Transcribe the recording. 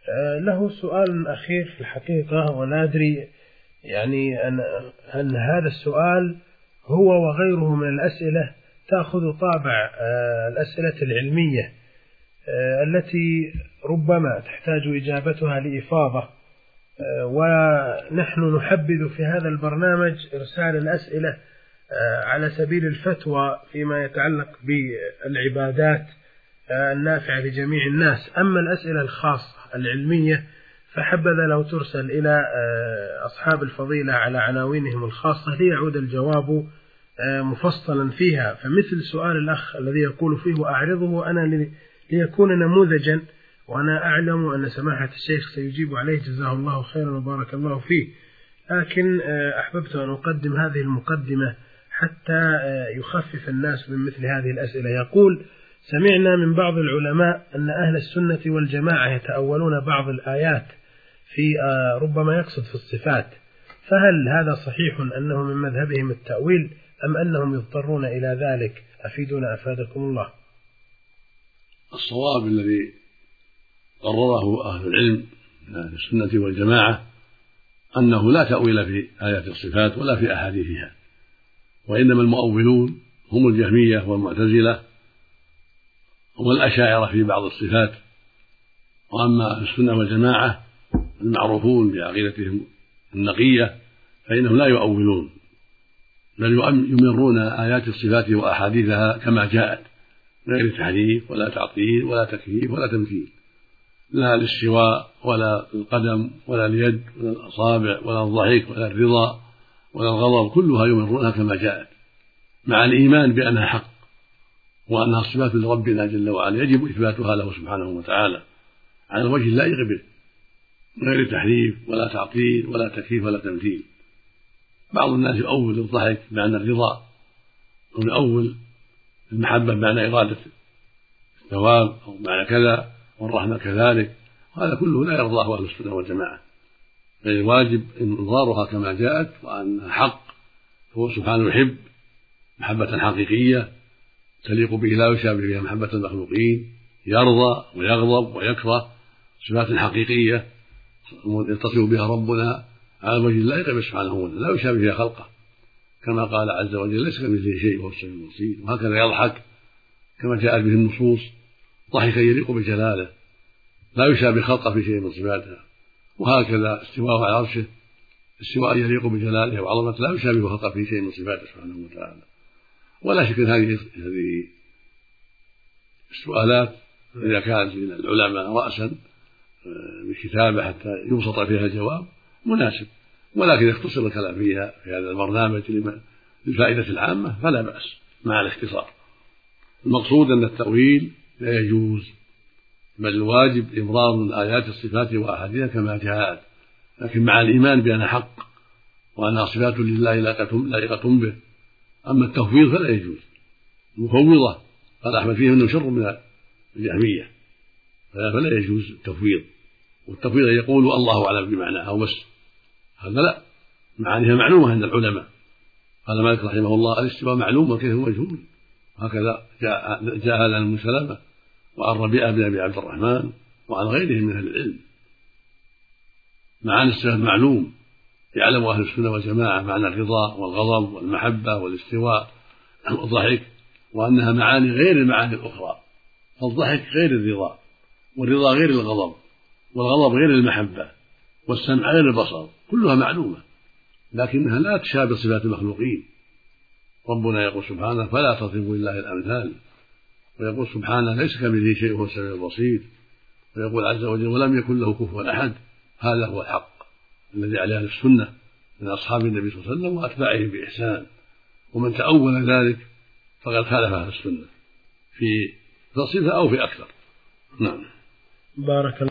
له سؤال أخير في الحقيقة، ولا أدري يعني أن هذا السؤال هو وغيره من الأسئلة تأخذ طابع الأسئلة العلمية التي ربما تحتاج إجابتها لإفاضة، ونحن نحبذ في هذا البرنامج إرسال الأسئلة على سبيل الفتوى فيما يتعلق بالعبادات النافعة لجميع الناس. أما الأسئلة الخاصة العلمية فحبذا لو ترسل إلى أصحاب الفضيلة على عناوينهم الخاصة ليعود الجواب مفصلا فيها. فمثل سؤال الأخ الذي يقول فيه وأعرضه أنا ليكون نموذجا، وأنا أعلم أن سماحة الشيخ سيجيب عليه جزاه الله خيرا وبارك الله فيه، لكن أحببت أن أقدم هذه المقدمة حتى يخفف الناس من مثل هذه الأسئلة. يقول: سمعنا من بعض العلماء أن أهل السنة والجماعة يتأولون بعض الآيات في ربما يقصد في الصفات، فهل هذا صحيح أنه من مذهبهم التأويل أم أنهم يضطرون إلى ذلك؟ أفيدنا أفادكم الله. الصواب الذي قرره أهل العلم من أهل السنة والجماعة أنه لا تأويل في آيات الصفات ولا في أحاديثها، وإنما المؤولون هم الجهمية والمعتزلة والأشاعرة في بعض الصفات. وأما أهل السنة والجماعة المعروفون بعقيدتهم النقية فإنهم لا يؤولون، بل يمرون آيات الصفات وأحاديثها كما جاءت، غير تحريف ولا تعطيل ولا تكييف ولا تمثيل، لا الاستواء ولا القدم ولا اليد ولا الأصابع ولا الضحك ولا الرضا ولا الغضب، كلها يمرونها كما جاءت، مع الإيمان بأنها حق وأنها صفات لربنا جل وعلا يجب إثباتها له سبحانه وتعالى على الوجه اللائق به، غير تحريف ولا تعطيل ولا تكييف ولا تمثيل. بعض الناس يؤول الضحك بمعنى الرضا، ويؤول المحبة بمعنى إرادة الثواب أو معنى كذا، والرحمة كذلك، وهذا كله لا يرضاه أهل السنة والجماعة، بل الواجب انظارها كما جاءت وأنها حق. هو سبحانه يحب محبة حقيقية تليق به لا يشابه بها محبة المخلوقين، يرضى ويغضب ويكره، صفات حقيقية يتصف بها ربنا على الوجه اللائق به سبحانه وتعالى لا يشابه بها خلقه، كما قال عز وجل: ليس كمثله شيء وهو السميع البصير. وهكذا يضحك كما جاءت به النصوص ضحكا يليق بجلاله لا يشابه خلقه في شيء من صفاته. وهكذا استواء على عرشه استواء يليق بجلاله وعظمته لا يشابه خلقه في شيء من صفاته سبحانه وتعالى. ولا شك ان هذه السؤالات اذا كانت من العلماء راسا بكتابه حتى يبسط فيها الجواب مناسب، ولكن يختصر الكلام فيها في هذا البرنامج للفائده العامه فلا باس مع الاختصار. المقصود ان التاويل لا يجوز، بل الواجب إبرار من آيات الصفات وأحاديثها كما جاءت، لكن مع الإيمان بأنها حق وأنها صفات لله لائقة به. أما التفويض فلا يجوز، المفوضة قال أحمد فيه أنه شر من الجهمية، فلا يجوز التفويض. والتفويض يقول الله أعلم بمعناها وبس، هذا لا، معانيها معلومة عند العلماء. قال مالك رحمه الله: الاستواء معلوم والكيف مجهول. هكذا جاء هذا عن سلمة وعن ربيعة بن أبي عبد الرحمن وعن غيرهم من أهل العلم. معاني الصفات معلوم، يعلم أهل السنة والجماعة معنى الرضا والغضب والمحبة والاستواء والضحك، وأنها معاني غير المعاني الأخرى، فالضحك غير الرضا، والرضا غير الغضب، والغضب غير المحبة، والسمع غير البصر، كلها معلومة، لكنها لا تشابه صفات المخلوقين. ربنا يقول سبحانه: فلا تضربوا لله الأمثال، ويقول سبحانه: ليس كمثله شيء وهو السميع البصير، ويقول عز وجل: ولم يكن له كفوا أحد. هذا هو الحق الذي عليه أهل السنة من أصحاب النبي صلى الله عليه وسلم وأتباعهم بإحسان، ومن تأول ذلك فقد خالف أهل السنة في صفة أو في أكثر. نعم. بارك الله.